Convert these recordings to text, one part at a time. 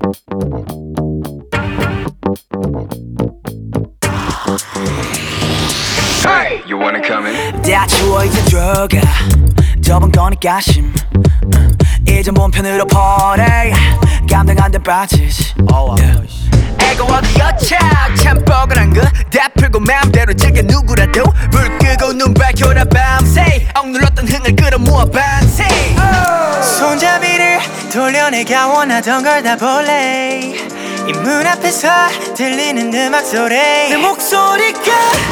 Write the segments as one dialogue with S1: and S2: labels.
S1: Hey, you wanna come in?
S2: 다 추워 이제 들어가 좁은 거니까 심 이제 몸 편으로 퍼래 감당 안 돼 빠지지 애가 어디였자 참 뻐근한 거 다 풀고 맘대로 즐겨 누구라도 불 끄고 눈 밝혀라 밤새 억눌렀던 흥을 끌어모아 밤새
S3: 손잡이를 돌려내가 원하던 걸 다 볼래 이 문 앞에서 들리는 음악 소리 내 목소리가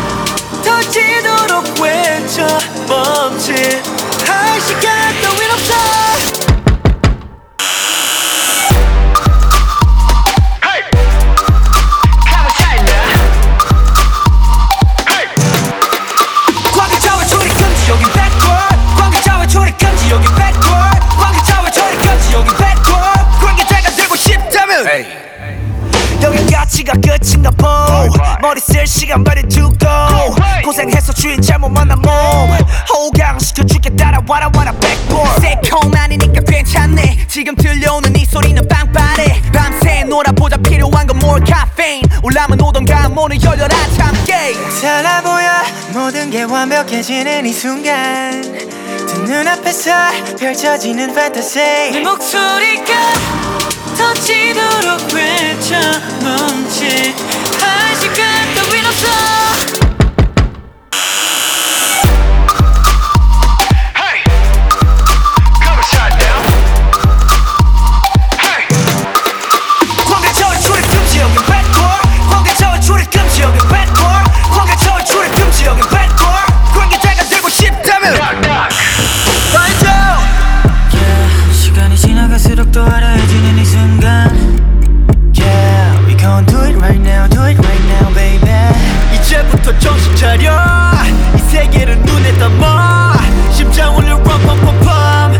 S3: 터지도록 외쳐 멈칫 할 시간 따윈 없어 여긴 가치가 끝인가 보 머리 쓸 시간 버려두고 고생해서 주인 잘못 만난 몸 호강시켜줄게 따라와라 backboard 새콤하니까 괜찮네 지금 들려오는 이 소리는 빵빠레 밤새 놀아보자 필요한 건 more caffeine 올라면 오던가 문을 열려라 참깨 달라 보여 모든 게 완벽해지는 이 순간 두 눈앞에서 펼쳐지는 fantasy 내 목소리가 터지도록 외쳐 멈칫 할 시간 따윈 없어
S1: Hey, come and shut down. Hey,
S2: 광개처럼 출입 금지 여긴 backward 광개처럼 출입 금지 여긴 backward 광개처럼 출입 금지 여긴 backward 관계자가 되고 싶다면
S1: knock knock.
S2: Find out
S3: 시간이 지나갈수록 더 알아해지는 이 순간 Yeah, we gon' do it right now, do it right now, baby
S2: 이제부터 정신 차려 이 세계를 눈에 담아 심장 울려 빰빰빰빰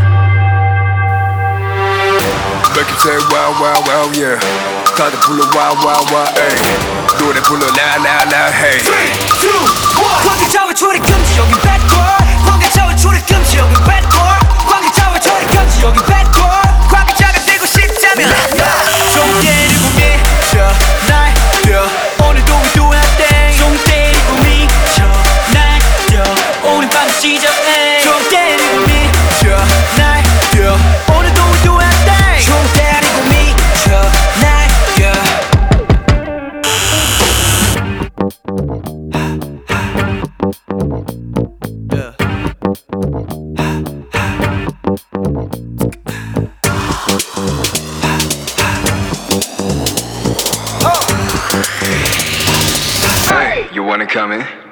S1: Make it say wow wow wow yeah. 다들 불러 wow wow wow hey. 노래 불러 now now now hey.
S2: 3, 2, 1 관계자와 출입 금지 여긴 backward 관계자와 출입 금지 여긴 backward 관계자와 출입 금지 여긴 backward 관계자가 되고 싶다면 좀 때리고 미쳐 날려 오늘도 we do our thing 좀 때리고 미쳐 날려 오늘 밤 시작해 좀 때리고 미쳐 날려 오늘도 we do our thing 좀 때리고 미쳐 날려
S1: Hey, you wanna come in?